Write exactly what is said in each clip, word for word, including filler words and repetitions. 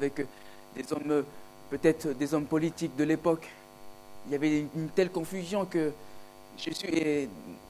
avec des hommes, peut-être des hommes politiques de l'époque. Il y avait une telle confusion que Jésus est,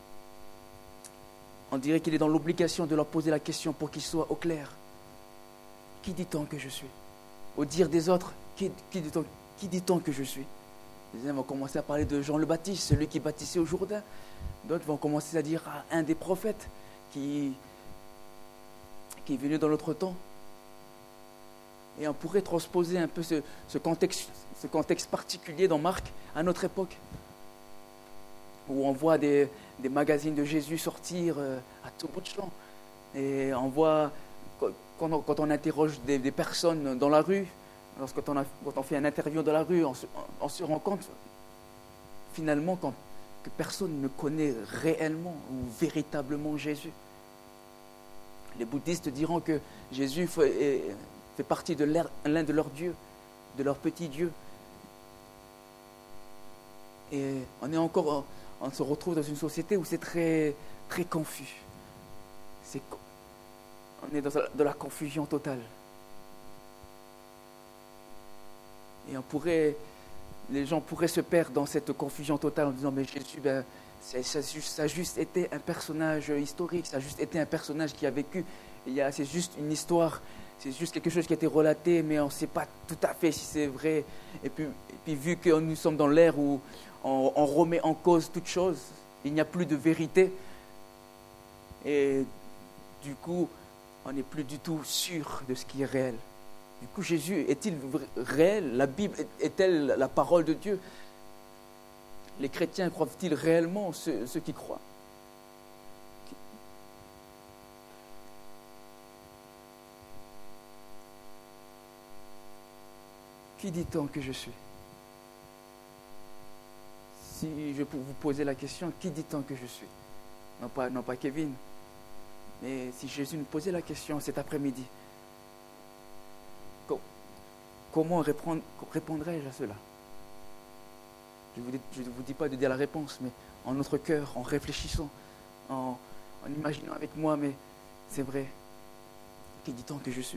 on dirait qu'il est dans l'obligation de leur poser la question pour qu'ils soient au clair. Qui dit-on que je suis? Au dire des autres, qui, qui dit-on, qui dit-on que je suis? Les uns vont commencer à parler de Jean le Baptiste, celui qui baptisait au Jourdain. D'autres vont commencer à dire ah, un des prophètes qui, qui est venu dans notre temps. Et on pourrait transposer un peu ce, ce, contexte, ce contexte particulier dans Marc à notre époque, où on voit des, des magazines de Jésus sortir euh, à tout bout de champ. Et on voit, quand on, quand on interroge des, des personnes dans la rue, lorsque on, a, quand on fait une interview dans la rue, on se, on se rend compte finalement quand, que personne ne connaît réellement ou véritablement Jésus. Les bouddhistes diront que Jésus fait, fait partie de l'un de leurs dieux, de leurs petits dieux. Et on est encore, on se retrouve dans une société où c'est très, très confus. C'est, on est dans de la confusion totale. Et on pourrait, les gens pourraient se perdre dans cette confusion totale en disant mais Jésus, ben, c'est, ça, ça a juste été un personnage historique, ça a juste été un personnage qui a vécu. Il y a, c'est juste une histoire, c'est juste quelque chose qui a été relaté, mais on ne sait pas tout à fait si c'est vrai. Et puis, et puis vu que nous sommes dans l'ère où on, on remet en cause toute chose, il n'y a plus de vérité. Et du coup, on n'est plus du tout sûr de ce qui est réel. Du coup, Jésus est-il réel? La Bible est-elle la parole de Dieu? Les chrétiens croient-ils réellement ceux, ceux qui croient? Qui dit-on que je suis? Si je peux vous poser la question, qui dit-on que je suis? Non pas, non pas Kevin, mais si Jésus nous posait la question cet après-midi, comment répondre, répondrais-je à cela? Je ne vous, vous dis pas de dire la réponse, mais en notre cœur, en réfléchissant, en, en imaginant avec moi, mais c'est vrai, qui dit-on que je suis?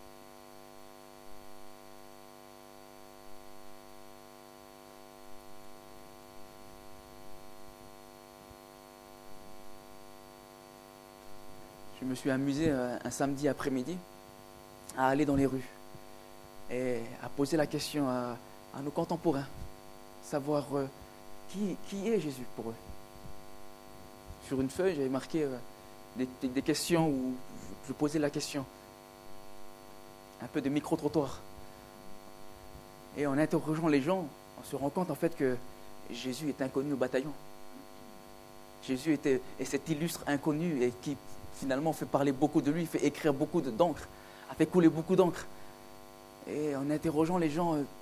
Je me suis amusé un, un samedi après-midi à aller dans les rues et à poser la question à, à nos contemporains, savoir euh, qui, qui est Jésus pour eux. Sur une feuille, j'avais marqué euh, des, des, des questions où je, je posais la question, un peu de micro-trottoir. Et en interrogeant les gens, on se rend compte en fait que Jésus est inconnu au bataillon. Jésus était, est cet illustre inconnu et qui finalement fait parler beaucoup de lui, fait écrire beaucoup de, d'encre, a fait couler beaucoup d'encre. Et en interrogeant les gens, euh,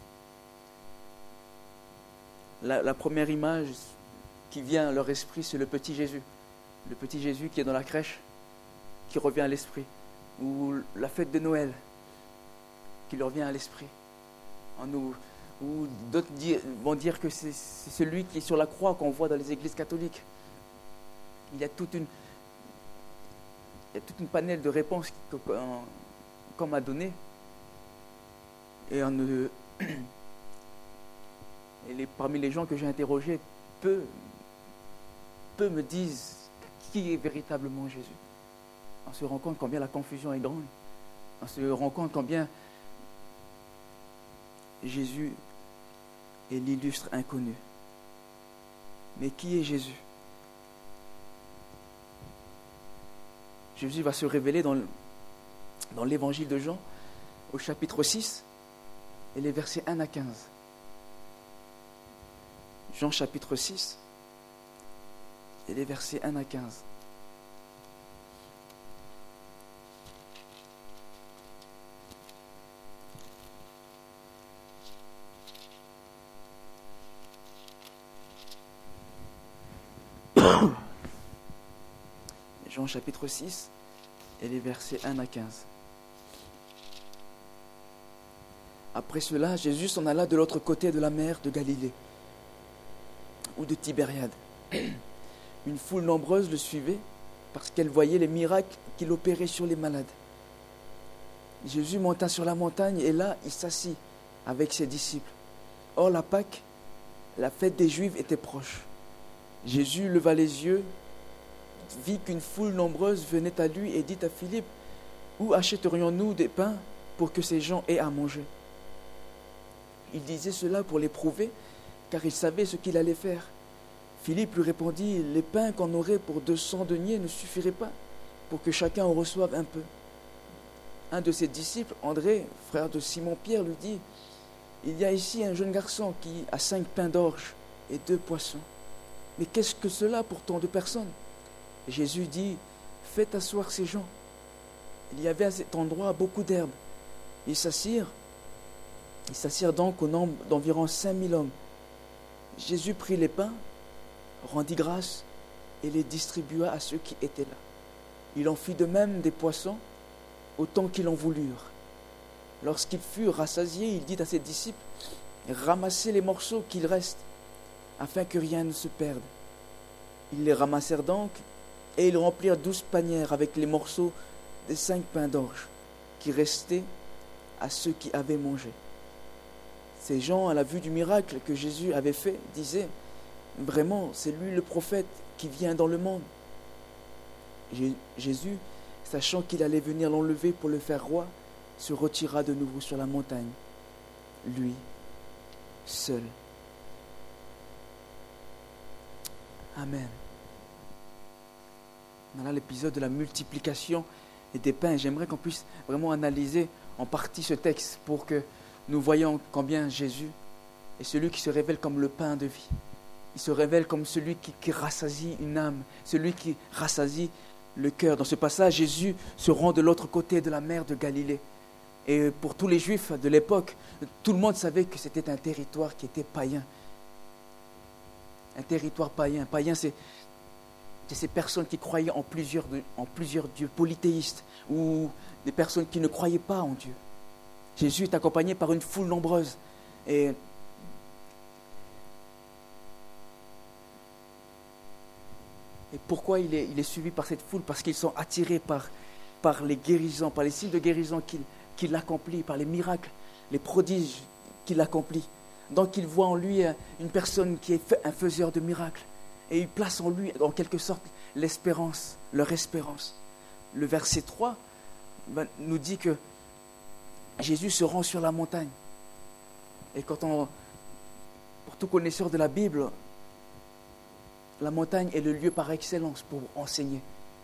la, la première image qui vient à leur esprit, c'est le petit Jésus. Le petit Jésus qui est dans la crèche, qui revient à l'esprit. Ou la fête de Noël, qui leur vient à l'esprit. En nous, ou d'autres dire, vont dire que c'est, c'est celui qui est sur la croix qu'on voit dans les églises catholiques. Il y a toute une, il y a toute une panel de réponses qu'on, qu'on m'a donné. Et, on, euh, et les, parmi les gens que j'ai interrogés, peu, peu me disent qui est véritablement Jésus. On se rend compte combien la confusion est grande. On se rend compte combien Jésus est l'illustre inconnu. Mais qui est Jésus? Jésus va se révéler dans, dans l'évangile de Jean, au chapitre six, et les versets un à quinze. Jean chapitre six, et les versets un à quinze. Jean chapitre six et les versets un à quinze. Après cela, Jésus s'en alla de l'autre côté de la mer de Galilée, ou de Tibériade. Une foule nombreuse le suivait parce qu'elle voyait les miracles qu'il opérait sur les malades. Jésus monta sur la montagne et là, il s'assit avec ses disciples. Or, la Pâque, la fête des Juifs, était proche. Jésus leva les yeux, vit qu'une foule nombreuse venait à lui et dit à Philippe, « Où achèterions-nous des pains pour que ces gens aient à manger ?» Il disait cela pour l'éprouver, car il savait ce qu'il allait faire. Philippe lui répondit, « Les pains qu'on aurait pour deux cents deniers ne suffiraient pas pour que chacun en reçoive un peu. » Un de ses disciples, André, frère de Simon-Pierre, lui dit, « Il y a ici un jeune garçon qui a cinq pains d'orge et deux poissons. Mais qu'est-ce que cela pour tant de personnes ?» Jésus dit, « Faites asseoir ces gens. » Il y avait à cet endroit beaucoup d'herbes. Ils s'assirent. Ils s'assirent donc au nombre d'environ cinq mille hommes. Jésus prit les pains, rendit grâce et les distribua à ceux qui étaient là. Il en fit de même des poissons, autant qu'ils en voulurent. Lorsqu'ils furent rassasiés, il dit à ses disciples, « Ramassez les morceaux qu'il reste, afin que rien ne se perde. » Ils les ramassèrent donc, et ils remplirent douze panières avec les morceaux des cinq pains d'orge qui restaient à ceux qui avaient mangé. Ces gens, à la vue du miracle que Jésus avait fait, disaient, « Vraiment, c'est lui le prophète qui vient dans le monde. » Jésus, sachant qu'il allait venir l'enlever pour le faire roi, se retira de nouveau sur la montagne, lui, seul. Amen. Voilà l'épisode de la multiplication et des pains. J'aimerais qu'on puisse vraiment analyser en partie ce texte pour que nous voyons combien Jésus est celui qui se révèle comme le pain de vie. Il se révèle comme celui qui, qui rassasie une âme, celui qui rassasie le cœur. Dans ce passage, Jésus se rend de l'autre côté de la mer de Galilée. Et pour tous les Juifs de l'époque, tout le monde savait que c'était un territoire qui était païen. Un territoire païen. Païen, c'est, c'est ces personnes qui croyaient en plusieurs, en plusieurs dieux, polythéistes, ou des personnes qui ne croyaient pas en Dieu. Jésus est accompagné par une foule nombreuse. Et Et pourquoi il est, il est suivi par cette foule? Parce qu'ils sont attirés par, par les guérisons, par les signes de guérison qu'il, qu'il accomplit, par les miracles, les prodiges qu'il accomplit. Donc ils voient en lui une personne qui est un faiseur de miracles. Et ils placent en lui, en quelque sorte, l'espérance, leur espérance. Le verset trois ben, nous dit que Jésus se rend sur la montagne. Et quand on, pour tout connaisseur de la Bible, la montagne est le lieu par excellence pour enseigner.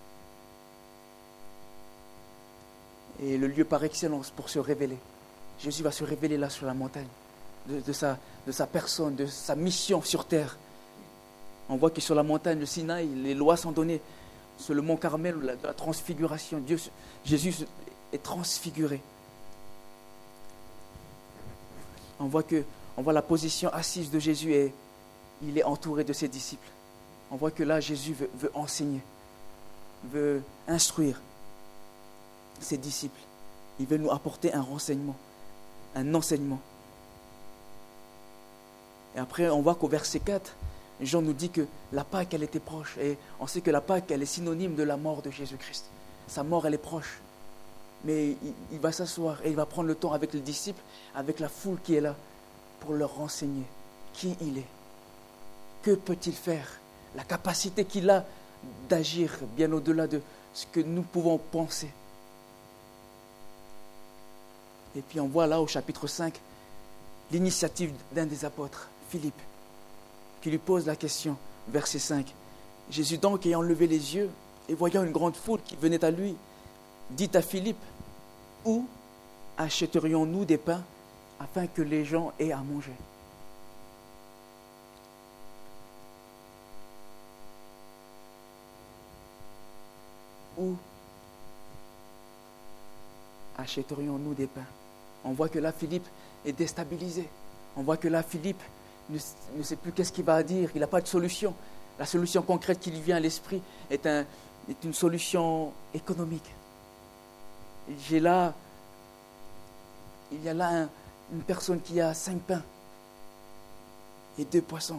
Et le lieu par excellence pour se révéler. Jésus va se révéler là sur la montagne, de, de, sa, de sa personne, de sa mission sur terre. On voit que sur la montagne de Sinaï, les lois sont données. Sur le mont Carmel, la, la transfiguration, Dieu, Jésus est transfiguré. On voit, que, on voit la position assise de Jésus et il est entouré de ses disciples. On voit que là, Jésus veut, veut enseigner, veut instruire ses disciples. Il veut nous apporter un renseignement, un enseignement. Et après, on voit qu'au verset quatre, Jean nous dit que la Pâque, elle était proche. Et on sait que la Pâque, elle est synonyme de la mort de Jésus-Christ. Sa mort, elle est proche. Mais il, il va s'asseoir et il va prendre le temps avec les disciples, avec la foule qui est là, pour leur renseigner qui il est. Que peut-il faire? La capacité qu'il a d'agir bien au-delà de ce que nous pouvons penser. Et puis on voit là au chapitre cinq l'initiative d'un des apôtres, Philippe, qui lui pose la question, verset cinq. Jésus donc, ayant levé les yeux et voyant une grande foule qui venait à lui, dit à Philippe, « Où achèterions-nous des pains afin que les gens aient à manger ?» Où achèterions-nous des pains? On voit que là, Philippe est déstabilisé. On voit que là, Philippe ne, ne sait plus qu'est-ce qu'il va dire. Il n'a pas de solution. La solution concrète qui lui vient à l'esprit est, un, est une solution économique. J'ai là, il y a là un, une personne qui a cinq pains et deux poissons.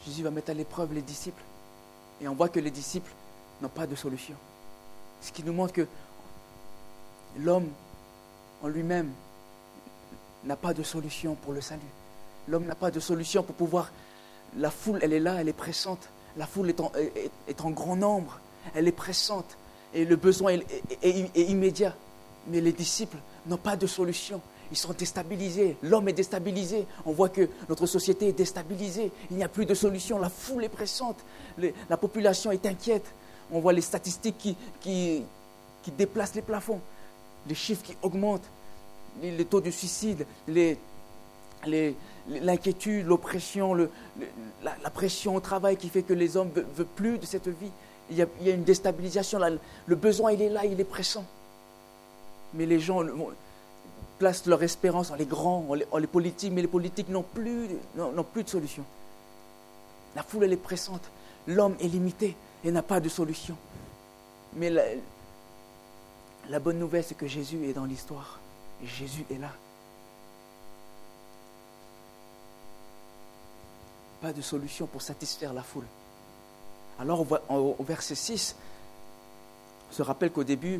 Jésus va mettre à l'épreuve les disciples. Et on voit que les disciples n'ont pas de solution. Ce qui nous montre que l'homme en lui-même n'a pas de solution pour le salut. L'homme n'a pas de solution pour pouvoir... La foule, elle est là, elle est pressante. La foule est en, est, est en grand nombre. Elle est pressante. Et le besoin est, est, est, est immédiat. Mais les disciples n'ont pas de solution. Ils sont déstabilisés. L'homme est déstabilisé. On voit que notre société est déstabilisée. Il n'y a plus de solution. La foule est pressante. Les, la population est inquiète. On voit les statistiques qui, qui, qui déplacent les plafonds. Les chiffres qui augmentent. Les, les taux de suicide. Les, les, l'inquiétude, l'oppression, le, le, la, la pression au travail qui fait que les hommes ne veulent, veulent plus de cette vie. Il y a, il y a une déstabilisation. Là, le besoin, il est là, il est pressant. Mais les gens placent leur espérance en les grands, en les, en les politiques, mais les politiques n'ont plus, n'ont, n'ont plus de solution. La foule, elle est pressante. L'homme est limité et n'a pas de solution. Mais la, la bonne nouvelle, c'est que Jésus est dans l'histoire. Et Jésus est là. Pas de solution pour satisfaire la foule. Alors, on voit, au, au verset six, on se rappelle qu'au début,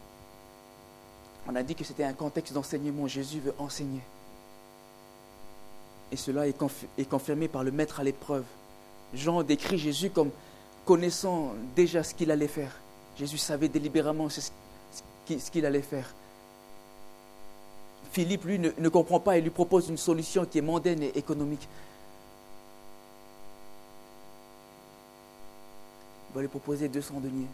on a dit que c'était un contexte d'enseignement. Jésus veut enseigner. Et cela est, conf- est confirmé par le maître à l'épreuve. Jean décrit Jésus comme connaissant déjà ce qu'il allait faire. Jésus savait délibérément ce, ce qu'il allait faire. Philippe, lui, ne, ne comprend pas et lui propose une solution qui est mondaine et économique. Il va lui proposer deux cents deniers.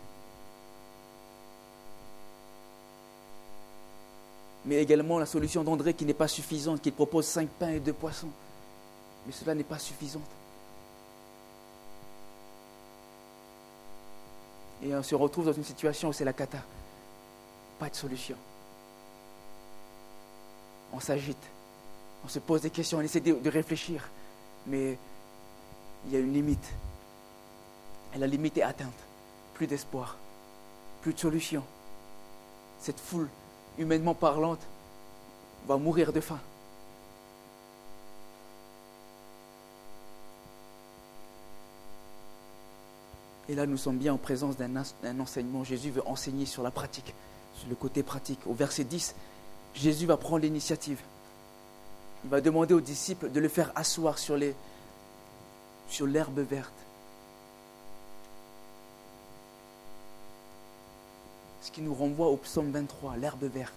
Mais également la solution d'André qui n'est pas suffisante, qui propose cinq pains et deux poissons. Mais cela n'est pas suffisant. Et on se retrouve dans une situation où c'est la cata. Pas de solution. On s'agite. On se pose des questions, on essaie de, de réfléchir. Mais il y a une limite. Et la limite est atteinte. Plus d'espoir. Plus de solution. Cette foule, humainement parlante, va mourir de faim. Et là, nous sommes bien en présence d'un, d'un enseignement. Jésus veut enseigner sur la pratique, sur le côté pratique. Au verset dix, Jésus va prendre l'initiative. Il va demander aux disciples de le faire asseoir sur, les, sur l'herbe verte. Ce qui nous renvoie au psaume vingt-trois, l'herbe verte.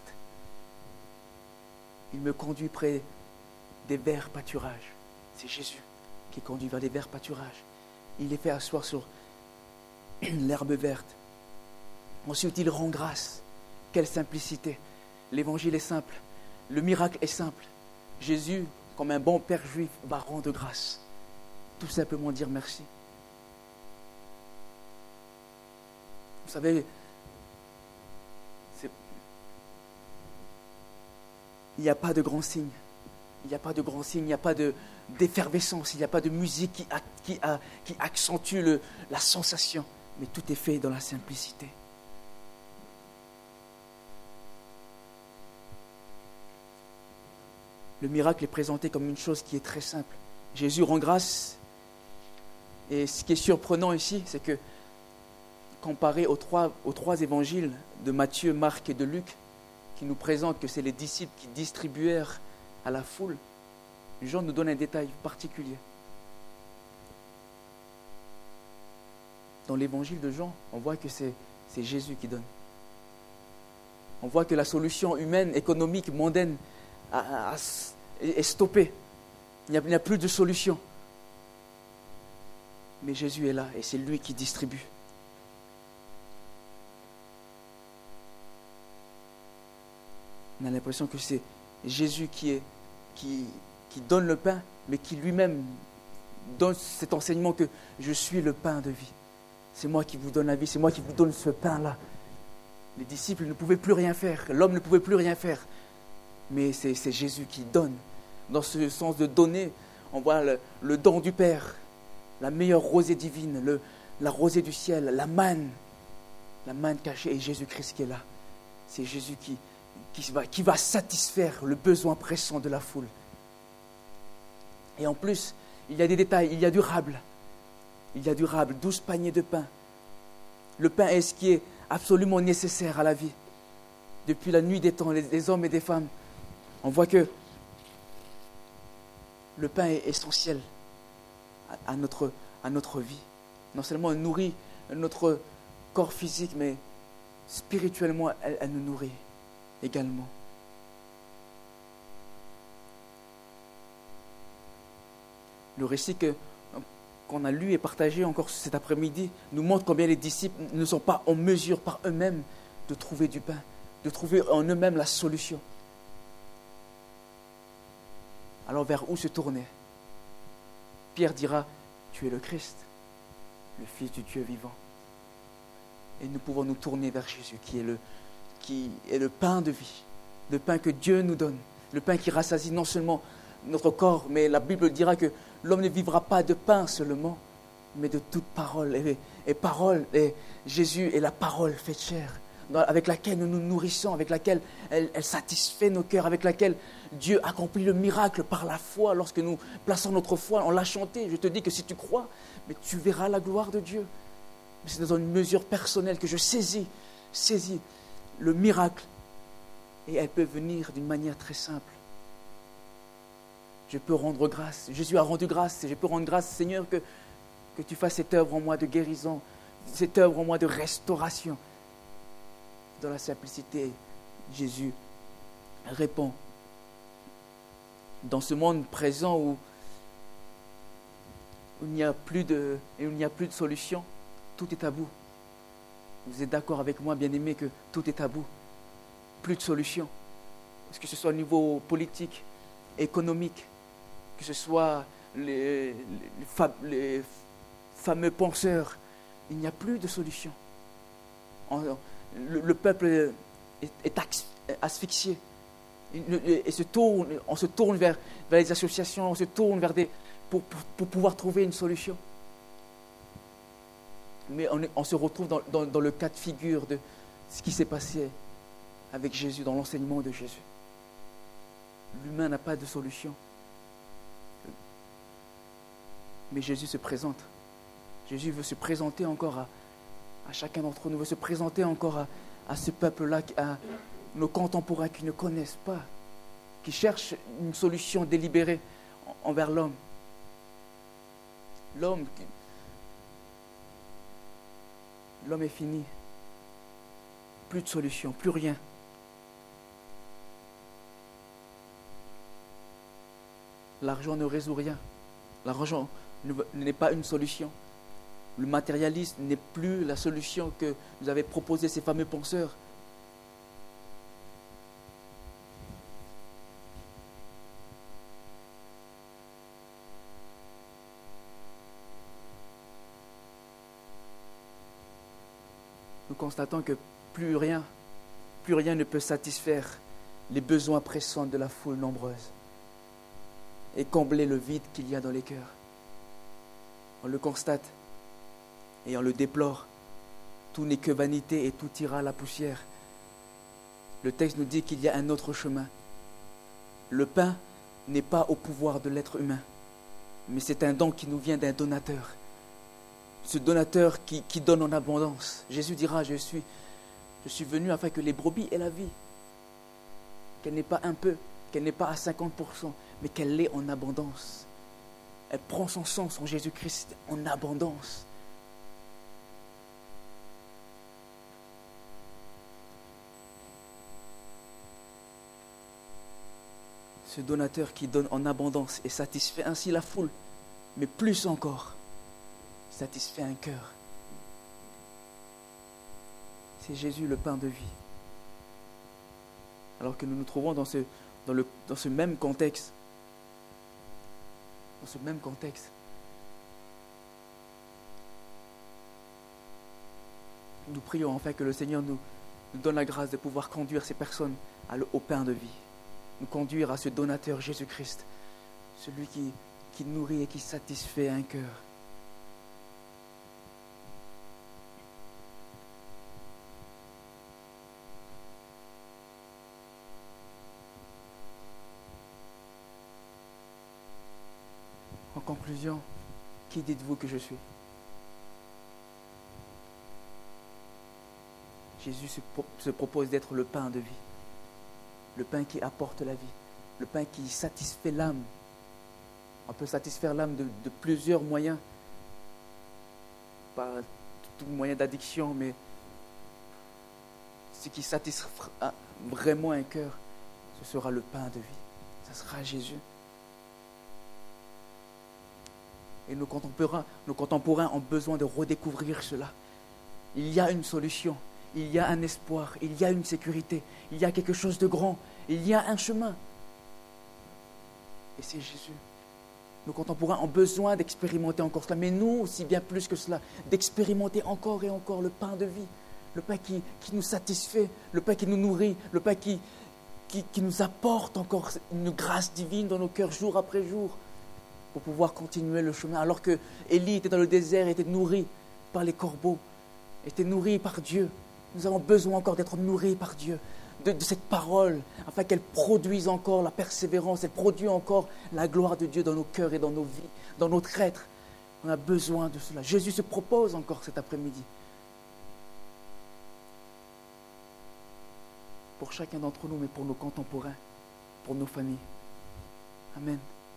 Il me conduit près des verts pâturages. C'est Jésus qui conduit vers les verts pâturages. Il les fait asseoir sur l'herbe verte. Ensuite, il rend grâce. Quelle simplicité. L'évangile est simple. Le miracle est simple. Jésus, comme un bon père juif, va rendre grâce. Tout simplement dire merci. Vous savez, c'est... il n'y a pas de grand signe. Il n'y a pas de grand signe, il n'y a pas de, d'effervescence, il n'y a pas de musique qui, a, qui, a, qui accentue le, la sensation. Mais tout est fait dans la simplicité. Le miracle est présenté comme une chose qui est très simple. Jésus rend grâce. Et ce qui est surprenant ici, c'est que comparé aux trois, aux trois évangiles de Matthieu, Marc et de Luc, qui nous présentent que c'est les disciples qui distribuèrent à la foule, Jean nous donne un détail particulier. Dans l'évangile de Jean, on voit que c'est, c'est Jésus qui donne. On voit que la solution humaine, économique, mondaine a, a, est stoppée. Il n'y, a, il n'y a plus de solution. Mais Jésus est là et c'est lui qui distribue. On a l'impression que c'est Jésus qui, est, qui, qui donne le pain, mais qui lui-même donne cet enseignement que je suis le pain de vie. C'est moi qui vous donne la vie, c'est moi qui vous donne ce pain-là. Les disciples ne pouvaient plus rien faire, l'homme ne pouvait plus rien faire. Mais c'est, c'est Jésus qui donne. Dans ce sens de donner, on voit le, le don du Père, la meilleure rosée divine, le, la rosée du ciel, la manne, la manne cachée, et Jésus-Christ qui est là. C'est Jésus qui, qui, va, qui va satisfaire le besoin pressant de la foule. Et en plus, il y a des détails, il y a durable. il y a durable, douze paniers de pain. Le pain est ce qui est absolument nécessaire à la vie. Depuis la nuit des temps, les, les hommes et des femmes, on voit que le pain est essentiel à, à, notre, à notre vie. Non seulement elle nourrit notre corps physique, mais spirituellement, elle, elle nous nourrit également. Le récit que, qu'on a lu et partagé encore cet après-midi nous montre combien les disciples ne sont pas en mesure par eux-mêmes de trouver du pain, de trouver en eux-mêmes la solution. Alors vers où se tourner? Pierre dira, tu es le Christ, le Fils du Dieu vivant. Et nous pouvons nous tourner vers Jésus qui est le, qui est le pain de vie, le pain que Dieu nous donne, le pain qui rassasie non seulement notre corps, mais la Bible dira que l'homme ne vivra pas de pain seulement, mais de toute parole. Et, et parole, et Jésus est la parole faite chair, avec laquelle nous nous nourrissons, avec laquelle elle, elle satisfait nos cœurs, avec laquelle Dieu accomplit le miracle par la foi. Lorsque nous plaçons notre foi, on l'a chanté. Je te dis que si tu crois, mais tu verras la gloire de Dieu. Mais c'est dans une mesure personnelle que je saisis, saisis le miracle. Et elle peut venir d'une manière très simple. Je peux rendre grâce. Jésus a rendu grâce. Et je peux rendre grâce, Seigneur, que, que tu fasses cette œuvre en moi de guérison, cette œuvre en moi de restauration. Dans la simplicité, Jésus répond. Dans ce monde présent où, où il n'y a plus de, où il n'y a plus de solution, tout est à bout. Vous êtes d'accord avec moi, bien-aimés, que tout est à bout. Plus de solution. Parce que ce soit au niveau politique, économique, que ce soit les, les, fam- les fameux penseurs, il n'y a plus de solution. En, le, le peuple est, est asphyxié. Et se tourne, on se tourne vers, vers les associations, on se tourne vers des, pour, pour, pour pouvoir trouver une solution. Mais on, est, on se retrouve dans, dans, dans le cas de figure de ce qui s'est passé avec Jésus, dans l'enseignement de Jésus. L'humain n'a pas de solution. Mais Jésus se présente. Jésus veut se présenter encore à, à chacun d'entre nous, veut se présenter encore à, à ce peuple-là, à nos contemporains qui ne connaissent pas, qui cherchent une solution délibérée envers l'homme. L'homme, l'homme est fini. Plus de solution, plus rien. L'argent ne résout rien. L'argent n'est pas une solution. Le matérialisme n'est plus la solution que nous avaient proposé ces fameux penseurs. Nous constatons que plus rien, plus rien ne peut satisfaire les besoins pressants de la foule nombreuse et combler le vide qu'il y a dans les cœurs. On le constate et on le déplore. Tout n'est que vanité et tout ira à la poussière. Le texte nous dit qu'il y a un autre chemin. Le pain n'est pas au pouvoir de l'être humain, mais c'est un don qui nous vient d'un donateur. Ce donateur qui, qui donne en abondance. Jésus dira, je suis, je suis venu afin que les brebis aient la vie. Qu'elle n'est pas un peu, qu'elle n'est pas à cinquante pour cent, mais qu'elle l'ait en abondance. Elle prend son sens en Jésus-Christ en abondance. Ce donateur qui donne en abondance et satisfait ainsi la foule, mais plus encore, satisfait un cœur. C'est Jésus le pain de vie. Alors que nous nous trouvons dans ce, dans le, dans ce même contexte, dans ce même contexte, nous prions enfin que le Seigneur nous, nous donne la grâce de pouvoir conduire ces personnes à le, au pain de vie, nous conduire à ce donateur Jésus-Christ, celui qui, qui nourrit et qui satisfait un cœur. En conclusion, qui dites-vous que je suis? Jésus se, pro- se propose d'être le pain de vie, le pain qui apporte la vie, le pain qui satisfait l'âme. On peut satisfaire l'âme de, de plusieurs moyens, pas tout moyen d'addiction, mais ce qui satisfera vraiment un cœur, ce sera le pain de vie, ce sera Jésus. Et nos contemporains, nos contemporains ont besoin de redécouvrir cela. Il y a une solution, il y a un espoir, il y a une sécurité, il y a quelque chose de grand, il y a un chemin. Et c'est Jésus. Nos contemporains ont besoin d'expérimenter encore cela, mais nous aussi bien plus que cela, d'expérimenter encore et encore le pain de vie, le pain qui, qui nous satisfait, le pain qui nous nourrit, le pain qui, qui, qui nous apporte encore une grâce divine dans nos cœurs jour après jour, pour pouvoir continuer le chemin. Alors que Élie était dans le désert, était nourri par les corbeaux, était nourri par Dieu. Nous avons besoin encore d'être nourris par Dieu, de, de cette parole, afin qu'elle produise encore la persévérance, elle produise encore la gloire de Dieu dans nos cœurs et dans nos vies, dans notre être. On a besoin de cela. Jésus se propose encore cet après-midi. Pour chacun d'entre nous, mais pour nos contemporains, pour nos familles. Amen.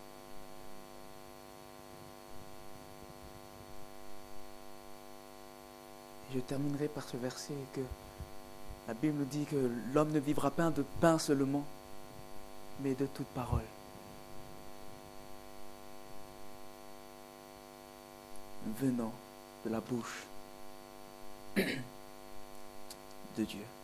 Je terminerai par ce verset que la Bible nous dit que l'homme ne vivra pas de pain seulement, mais de toute parole. Venant de la bouche de Dieu.